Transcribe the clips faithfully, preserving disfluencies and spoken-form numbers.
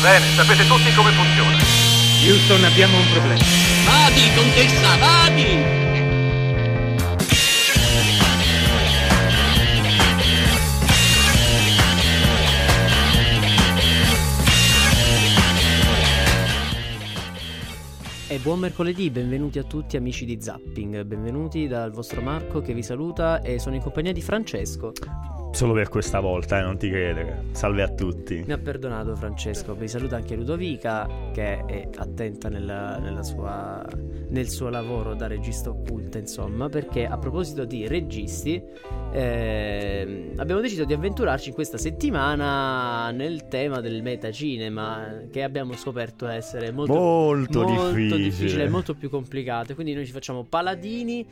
Bene, sapete tutti come funziona. Houston, abbiamo un problema. Vadi, contessa, vadi! E buon mercoledì, benvenuti a tutti amici di Zapping, benvenuti dal vostro Marco che vi saluta e sono in compagnia di Francesco. Solo per questa volta, eh, non ti credere. Salve a tutti. Mi ha perdonato Francesco, vi saluta anche Ludovica che è attenta nella, nella sua, nel suo lavoro da regista occulta, insomma, perché a proposito di registi eh, abbiamo deciso di avventurarci in questa settimana nel tema del metacinema, che abbiamo scoperto essere molto, molto, molto difficile. difficile e molto più complicato, quindi noi ci facciamo paladini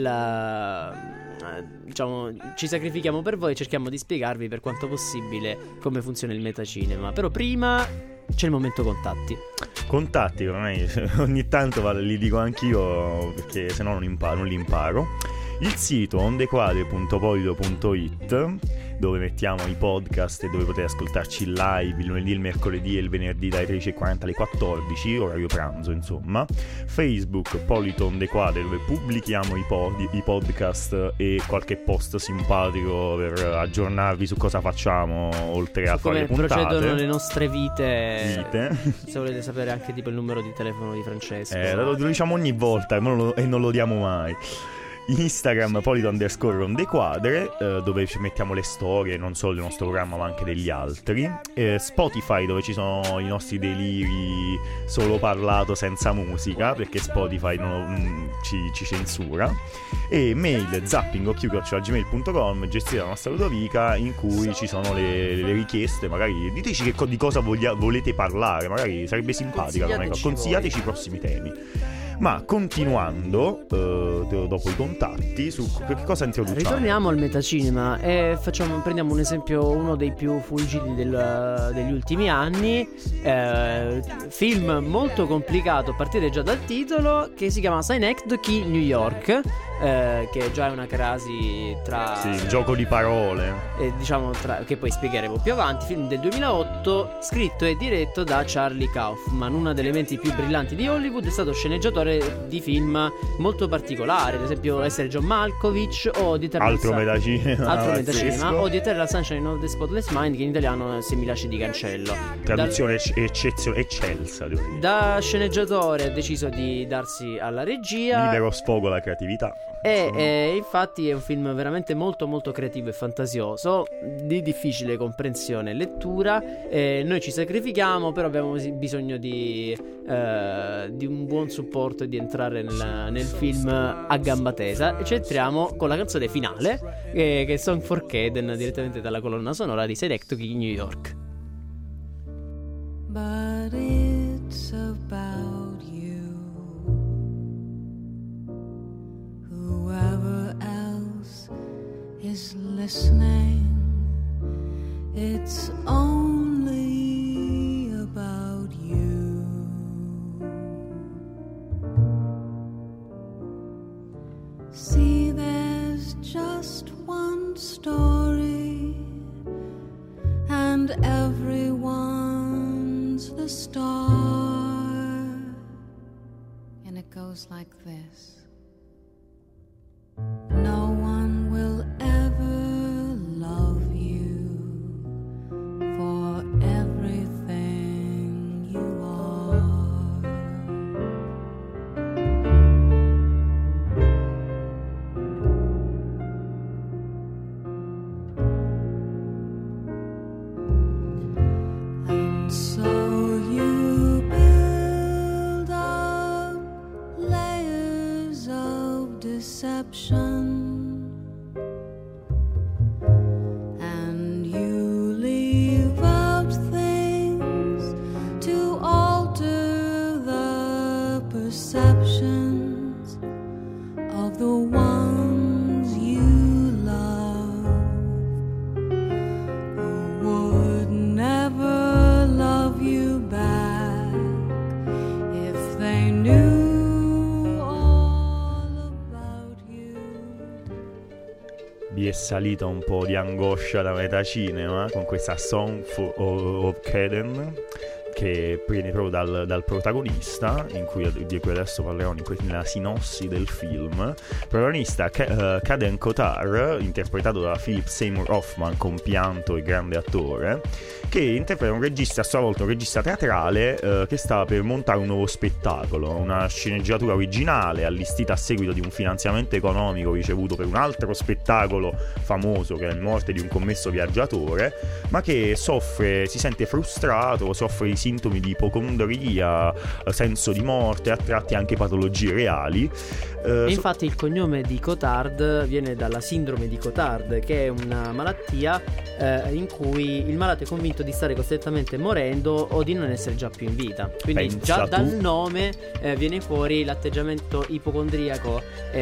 della... diciamo, ci sacrifichiamo per voi e cerchiamo di spiegarvi per quanto possibile come funziona il metacinema. Però prima c'è il momento contatti. Contatti, ormai ogni tanto vale, li dico anch'io perché se no non imparo, non li imparo. Il sito ondequadre punto polido punto it, dove mettiamo i podcast e dove potete ascoltarci live il lunedì, il mercoledì e il venerdì dalle tredici e quaranta alle quattordici, orario pranzo insomma. Facebook Polito Ondequadre, dove pubblichiamo i, pod- i podcast e qualche post simpatico per aggiornarvi su cosa facciamo oltre a su fare le come puntate. procedono le nostre vite, vite. Se volete sapere anche tipo il numero di telefono di Francesco, eh, lo, lo diciamo ogni volta e non lo, e non lo diamo mai. Instagram Polito underscore Ondequadre, eh, dove ci mettiamo le storie non solo del nostro programma ma anche degli altri. eh, Spotify, dove ci sono i nostri deliri solo parlato senza musica, perché Spotify non, mm, ci, ci censura. E mail zapping chiocciola gmail punto com, gestita dalla nostra Ludovica, in cui ci sono le, le richieste. Magari diteci che co- di cosa voglia, volete parlare, magari sarebbe simpatica come cosa. Consigliateci i prossimi temi. Ma continuando, eh, dopo i contatti, su che cosa introduciamo? Ritorniamo al metacinema e facciamo, prendiamo un esempio, uno dei più fulgidi del, degli ultimi anni, eh, film molto complicato a partire già dal titolo, che si chiama Synecdoche New York, eh, che già è una crasi tra... Sì, il gioco di parole. Eh, diciamo tra, che poi spiegheremo più avanti. Film del duemilaotto, scritto e diretto da Charlie Kaufman, una delle menti più brillanti di Hollywood. È stato sceneggiatore di film molto particolari, ad esempio Essere John Malkovich o di Eternal Altro Sun- metacinema altro ah, metacinema o di Eternal Sunshine of the Spotless Mind, che in italiano Se mi lasci di cancello. Traduzione da, eccezio- eccelsa, devo dire. Da sceneggiatore ha deciso di darsi alla regia, libero sfogo alla creatività. e, e infatti è un film veramente molto molto creativo e fantasioso, di difficile comprensione e lettura. E noi ci sacrifichiamo, però abbiamo bisogno di, eh, di un buon supporto e di entrare nel, nel film a gamba tesa. E ci entriamo con la canzone finale, eh, che è Song for Caden, direttamente dalla colonna sonora di Synecdoche New York. But it's about you. Whoever else is listening, it's only about you. See, there's just one story, and everyone's the star, and it goes like this. No one will ever love you for everything you are. And so you build up layers of deception, and you leave out things to alter the perceptions of the ones you love, who would never love you back if they knew all about you. Vi è salita un po' di angoscia da metacinema con questa Song for, of Caden che viene proprio dal, dal protagonista, in cui, di cui adesso parlerò in que- nella sinossi del film. Il protagonista K- uh, Kaden Kotar, interpretato da Philip Seymour Hoffman, compianto e grande attore, che interpreta un regista, a sua volta un regista teatrale, uh, che sta per montare un nuovo spettacolo, una sceneggiatura originale allestita a seguito di un finanziamento economico ricevuto per un altro spettacolo famoso, che è il Morte di un commesso viaggiatore, ma che soffre, si sente frustrato, soffre di sintomi di ipocondria, senso di morte, a tratti anche patologie reali. E infatti il cognome di Cotard viene dalla sindrome di Cotard, che è una malattia eh, in cui il malato è convinto di stare costantemente morendo o di non essere già più in vita. Quindi Pensa già tu. dal nome eh, viene fuori l'atteggiamento ipocondriaco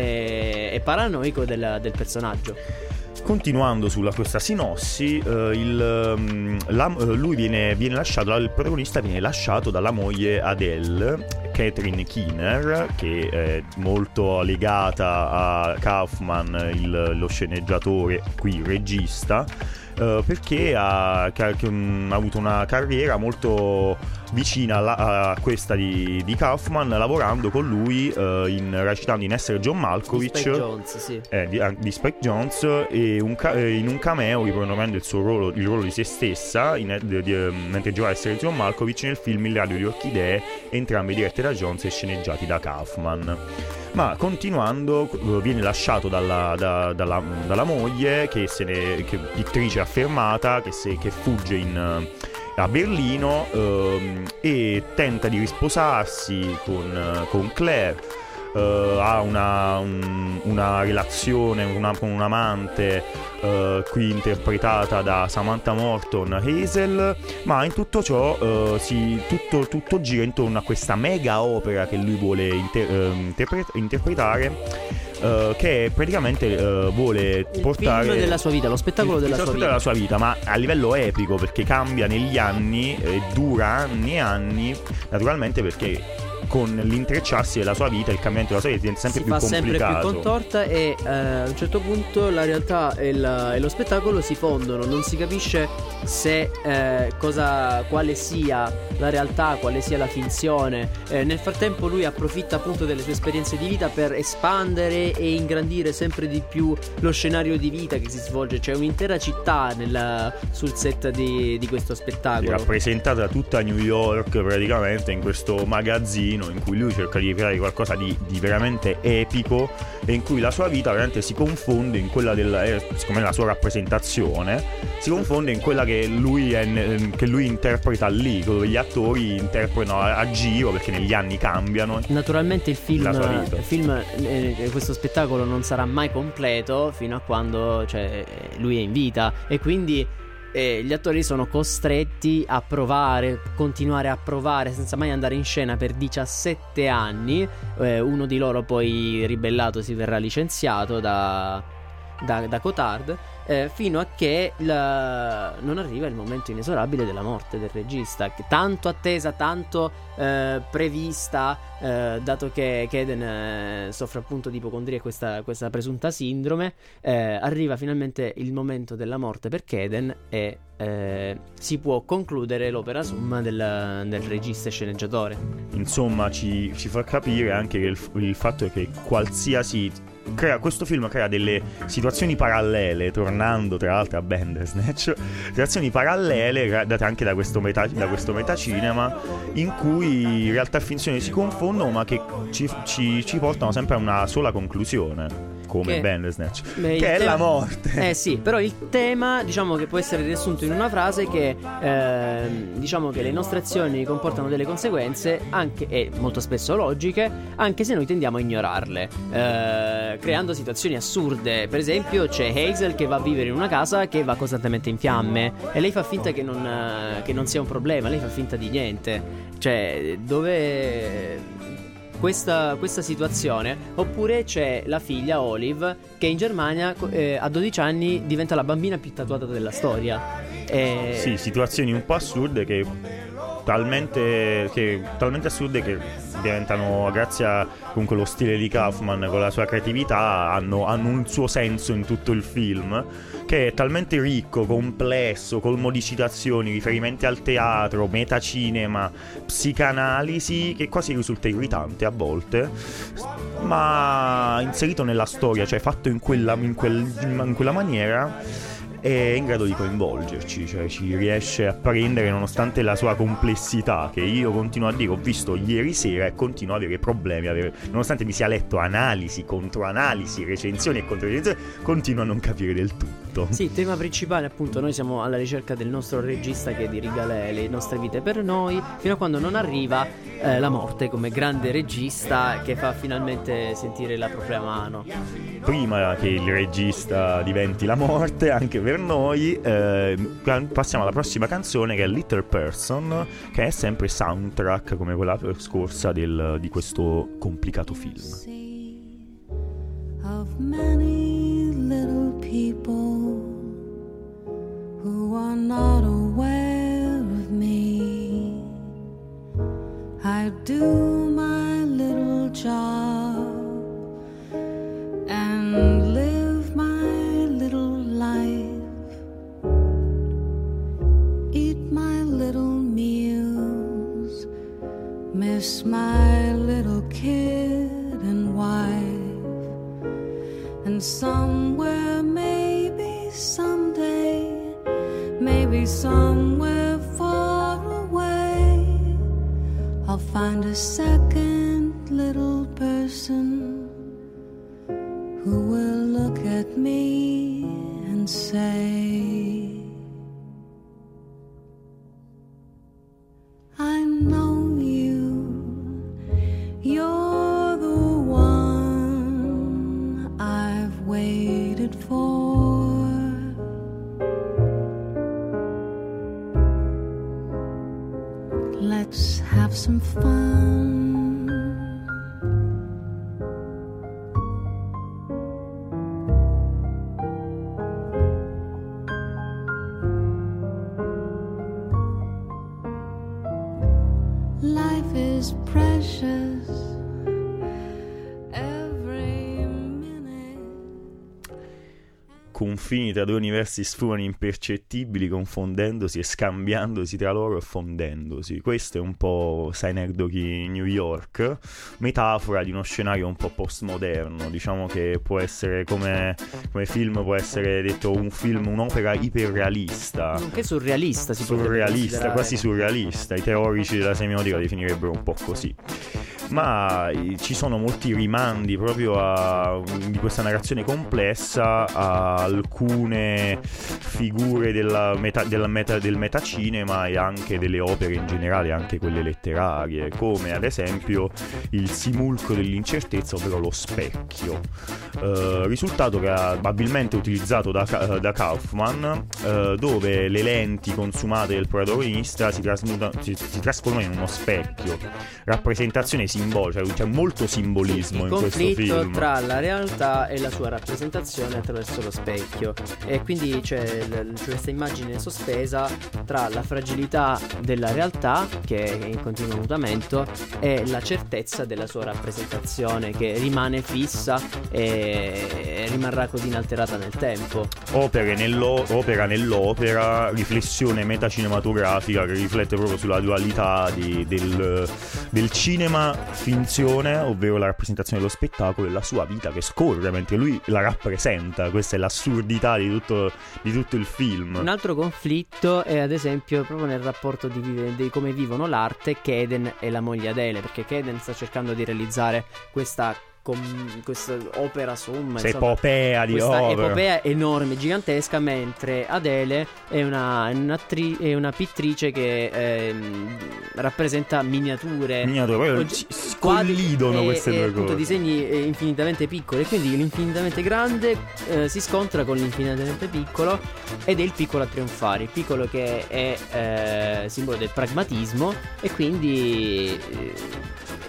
e, e paranoico del, del personaggio. Continuando sulla questa sinossi, eh, il, um, la, eh, lui viene, viene lasciato, il protagonista viene lasciato dalla moglie Adele, Catherine Keener, che è molto legata a Kaufman, il, lo sceneggiatore, qui il regista, eh, perché ha, che, che, um, ha avuto una carriera molto vicina alla, a questa di, di Kaufman, lavorando con lui, eh, in, recitando in Essere John Malkovich, di Spike Jonze, sì. eh, di, di Spike Jonze, e un ca- eh, in un cameo riprendendo il suo ruolo, il ruolo di se stessa, in, di, di, mentre giocava a Essere John Malkovich nel film Il radio di orchidee, entrambi diretti da Jonze e sceneggiati da Kaufman. Ma continuando, viene lasciato dalla, da, dalla, dalla moglie, che se ne, che pittrice affermata, che, se, che fugge in, a Berlino, ehm, e tenta di risposarsi con, con Claire. Uh, ha una, un, una relazione una, con un amante, uh, qui interpretata da Samantha Morton Hazel, ma in tutto ciò uh, si, tutto, tutto gira intorno a questa mega opera che lui vuole inter- uh, interpre- interpretare, Uh, che praticamente uh, vuole il portare film della sua vita, lo spettacolo il, della, il sua della vita. sua vita, ma a livello epico, perché cambia negli anni e dura anni e anni, naturalmente, perché con l'intrecciarsi della sua vita, il cambiamento della sua vita diventa sempre si più fa sempre complicato. più contorta e eh, a un certo punto la realtà e, la, e lo spettacolo si fondono, non si capisce se eh, cosa, quale sia la realtà, quale sia la finzione. Eh, nel frattempo lui approfitta appunto delle sue esperienze di vita per espandere e ingrandire sempre di più lo scenario di vita che si svolge. C'è un'intera città nel, sul set di, di questo spettacolo, rappresentata tutta New York praticamente in questo magazzino in cui lui cerca di creare qualcosa di, di veramente epico, e in cui la sua vita veramente si confonde in quella della, eh, siccome è la sua rappresentazione, si confonde in quella che lui, è, che lui interpreta lì, dove gli attori interpretano a, a giro, perché negli anni cambiano. Naturalmente il film, La sua vita. il film eh, questo spettacolo non sarà mai completo fino a quando, cioè, lui è in vita, e quindi eh, gli attori sono costretti a provare, continuare a provare senza mai andare in scena per diciassette anni. Eh, uno di loro poi ribellato si verrà licenziato da, da, da Cotard, eh, fino a che la, non arriva il momento inesorabile della morte del regista, che tanto attesa, tanto eh, prevista, eh, dato che Kaden eh, soffre appunto di ipocondria e questa, questa presunta sindrome. Eh, arriva finalmente il momento della morte per Kaden e eh, si può concludere l'opera summa del, del regista e sceneggiatore. Insomma, ci, ci fa capire anche che il, il fatto è che qualsiasi crea, questo film crea delle situazioni parallele, tornando tra l'altro a Bandersnatch, situazioni parallele date anche da questo, meta, da questo metacinema, in cui realtà e finzione si confondono, ma che ci, ci, ci portano sempre a una sola conclusione, come Che- Bandersnatch, Beh, il che è tema- la morte. Eh sì, però il tema, diciamo che può essere riassunto in una frase che ehm, diciamo che le nostre azioni comportano delle conseguenze, anche e molto spesso logiche, anche se noi tendiamo a ignorarle, eh, creando situazioni assurde. Per esempio c'è Hazel che va a vivere in una casa che va costantemente in fiamme e lei fa finta che non, eh, che non sia un problema, lei fa finta di niente. Cioè, dove questa, questa situazione. Oppure c'è la figlia Olive che in Germania eh, a dodici anni diventa la bambina più tatuata della storia. E... Sì, situazioni un po' assurde che talmente, che, talmente assurde che diventano, grazie a comunque lo stile di Kaufman con la sua creatività, hanno, hanno un suo senso in tutto il film, che è talmente ricco, complesso, colmo di citazioni, riferimenti al teatro, metacinema, psicanalisi, che quasi risulta irritante a volte, ma inserito nella storia, cioè fatto in quella, in quel, in quella maniera, è in grado di coinvolgerci, cioè ci riesce a prendere nonostante la sua complessità, che io continuo a dire, ho visto ieri sera e continuo a avere problemi, avere, nonostante mi sia letto analisi, controanalisi, recensioni e controrecensioni, continuo a non capire del tutto. Sì, il tema principale, appunto, noi siamo alla ricerca del nostro regista che diriga le, le nostre vite per noi, fino a quando non arriva eh, la morte come grande regista che fa finalmente sentire la propria mano. Prima che il regista diventi la morte, anche per noi, eh, passiamo alla prossima canzone, che è Little Person, che è sempre soundtrack come quella scorsa del, di questo complicato film. Of many little people who are not aware of me, I do my little job and live my little life, eat my little meals, miss my little kid and wife, and somewhere, maybe someday, maybe somewhere far away, I'll find a second little person who will look at me and say, I know you, you're the one I've waited for. Let's have some fun. Life is precious, every minute. Confini tra due universi sfumano impercettibili, confondendosi e scambiandosi tra loro e fondendosi. Questo è un po' Synecdoche New York, metafora di uno scenario un po' postmoderno. Diciamo che può essere come, come film, può essere detto un film, un'opera iperrealista, Nonché surrealista, si potrebbe surrealista, considerare. quasi surrealista. I teorici della semiotica la definirebbero un po' così. Ma eh, ci sono molti rimandi proprio a, di questa narrazione complessa a alcune figure della meta, della meta, del metacinema e anche delle opere in generale, anche quelle letterarie, come ad esempio il simulcro dell'incertezza, ovvero lo specchio, eh, risultato che è probabilmente utilizzato da, da Kaufman, eh, dove le lenti consumate del protagonista si, si, si trasformano in uno specchio, rappresentazione simbolica, c'è molto simbolismo il in questo conflitto film tra la realtà e la sua rappresentazione attraverso lo specchio, e quindi c'è, l- c'è questa immagine sospesa tra la fragilità della realtà, che è in continuo mutamento, e la certezza della sua rappresentazione, che rimane fissa e rimarrà così inalterata nel tempo. Opere nello- opera nell'opera, riflessione metacinematografica che riflette proprio sulla dualità di, del, del cinema finzione, ovvero la rappresentazione dello spettacolo, e la sua vita che scorre mentre lui la rappresenta. Questa è l'assurdità di tutto, di tutto il film. Un altro conflitto è ad esempio proprio nel rapporto di, vive- di come vivono l'arte Kaden e la moglie Adele, perché Kaden sta cercando di realizzare questa con questa opera somma, Questa insomma, epopea di questa opera. epopea enorme, gigantesca, mentre Adele è una, è un'attri- è una pittrice che ehm, rappresenta miniature, Miniature, proprio oggi- si- si collidono e- queste e, due appunto cose. disegni eh, infinitamente piccoli, e quindi l'infinitamente grande eh, si scontra con l'infinitamente piccolo, ed è il piccolo a trionfare, il piccolo che è eh, simbolo del pragmatismo, e quindi eh,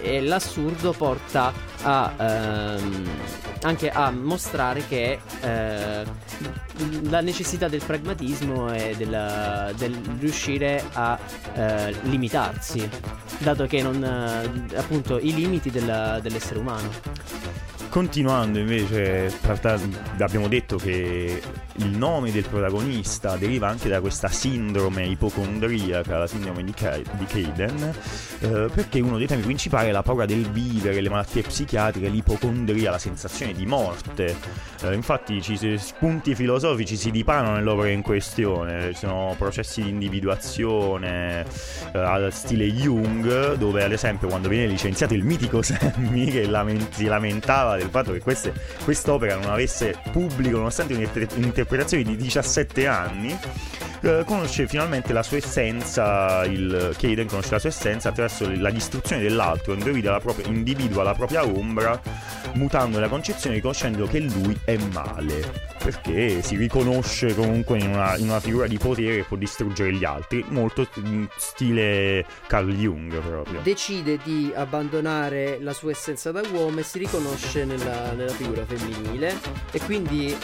e l'assurdo porta a ehm, anche a mostrare che eh, la necessità del pragmatismo e del, del riuscire a eh, limitarsi, dato che non eh, appunto i limiti del, dell'essere umano. Continuando invece, abbiamo detto che il nome del protagonista deriva anche da questa sindrome ipocondriaca, la sindrome di Kayden, eh, perché uno dei temi principali è la paura del vivere, le malattie psichiatriche, l'ipocondria, la sensazione di morte. Eh, infatti ci, spunti filosofici si dipanano nell'opera in questione, ci sono processi di individuazione eh, al stile Jung, dove ad esempio quando viene licenziato il mitico Sammy che lament- si lamentava del fatto che queste, quest'opera non avesse pubblico nonostante un'interpretazione di diciassette anni, eh, conosce finalmente la sua essenza. Il Kayden conosce la sua essenza attraverso la distruzione dell'altro, individua la propria, individua la propria ombra, mutando la concezione, riconoscendo che lui è male, perché si riconosce comunque in una, in una figura di potere che può distruggere gli altri, molto in stile Carl Jung proprio. Decide di abbandonare la sua essenza da uomo e si riconosce nella, nella figura femminile, e quindi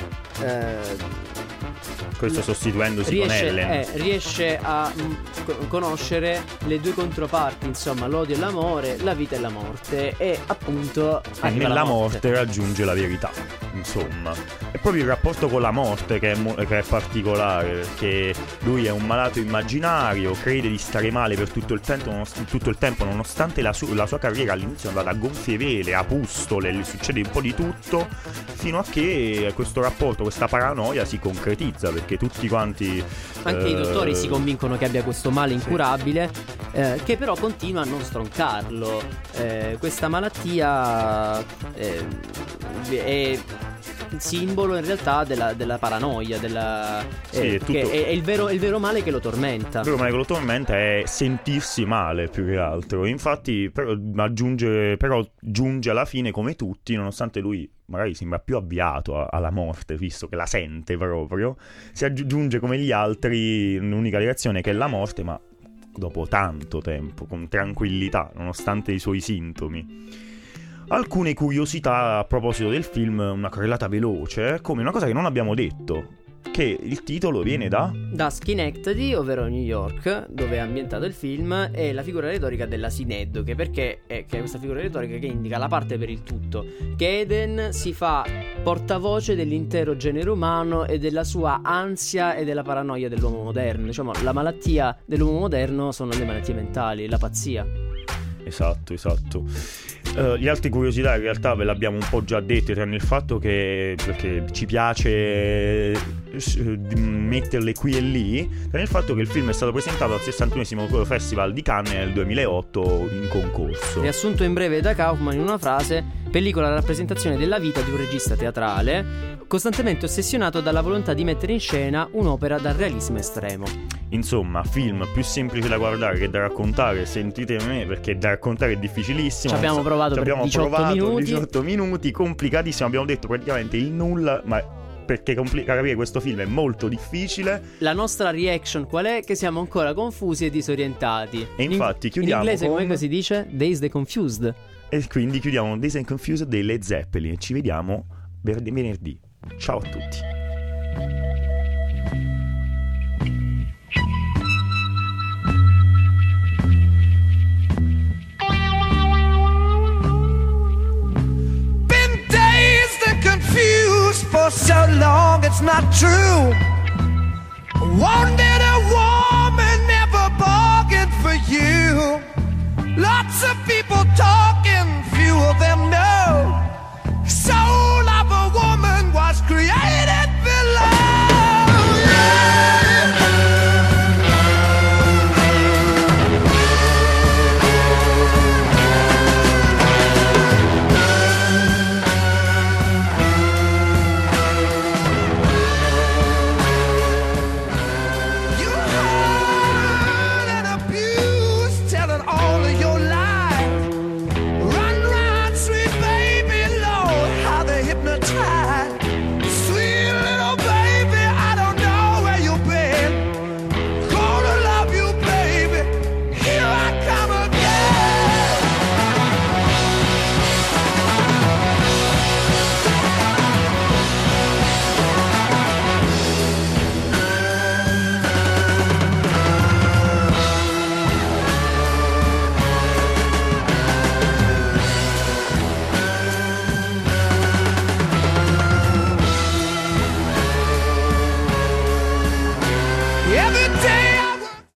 eh, questo sostituendosi riesce, con Ellen eh, riesce a mh, conoscere le due controparti, insomma l'odio e l'amore, la vita e la morte, e appunto e nella morte. morte raggiunge la verità, insomma. È proprio il rapporto con la morte che è, mo- che è particolare, perché lui è un malato immaginario, crede di stare male per tutto il tempo, non- tutto il tempo nonostante la, su- la sua carriera all'inizio è andata a gonfie vele, a pustole, gli succede un po' di tutto, fino a che questo rapporto, questa paranoia si concretizza, perché tutti quanti anche eh, i dottori si convincono che abbia questo male incurabile, sì. eh, che però continua a non stroncarlo. Eh, questa malattia eh, è simbolo in realtà della, della paranoia, della, sì, eh, è, tutto... che è, è il, vero, è il vero male che lo tormenta. Il vero male che lo tormenta è sentirsi male più che altro. Infatti però, aggiunge, però giunge alla fine come tutti, nonostante lui magari sembra più avviato a, alla morte, visto che la sente proprio, si aggiunge come gli altri in un'unica direzione, che è la morte, ma dopo tanto tempo, con tranquillità, nonostante i suoi sintomi. Alcune curiosità a proposito del film, una carrellata veloce, come una cosa che non abbiamo detto, che il titolo viene da... da Schenectady, ovvero New York, dove è ambientato il film, e la figura retorica della sineddoche, perché è, che è questa figura retorica che indica la parte per il tutto. Kayden si fa portavoce dell'intero genere umano e della sua ansia e della paranoia dell'uomo moderno. Diciamo, la malattia dell'uomo moderno sono le malattie mentali, la pazzia. Esatto, esatto. Uh, le altre curiosità in realtà ve le abbiamo un po' già dette, tranne il fatto che, perché ci piace metterle qui e lì, tranne il fatto che il film è stato presentato al sessantunesimo Festival di Cannes nel duemilaotto in concorso. Riassunto in breve da Kaufman in una frase: pellicola a rappresentazione della vita di un regista teatrale costantemente ossessionato dalla volontà di mettere in scena un'opera dal realismo estremo. Insomma, film più semplice da guardare che da raccontare, sentite me, perché da raccontare è difficilissimo. Ci abbiamo provato Ci per abbiamo diciotto provato minuti. diciotto minuti, complicatissimo, abbiamo detto praticamente il nulla, ma perché compli- capire questo film è molto difficile. La nostra reaction qual è? Che siamo ancora confusi e disorientati. E infatti in, chiudiamo in inglese con... come si dice? Dazed and Confused. E quindi chiudiamo Dazed and Confused dei Led Zeppelin. Ci vediamo venerdì. Ciao a tutti. Been dazed and confused for so long it's not true. Wondered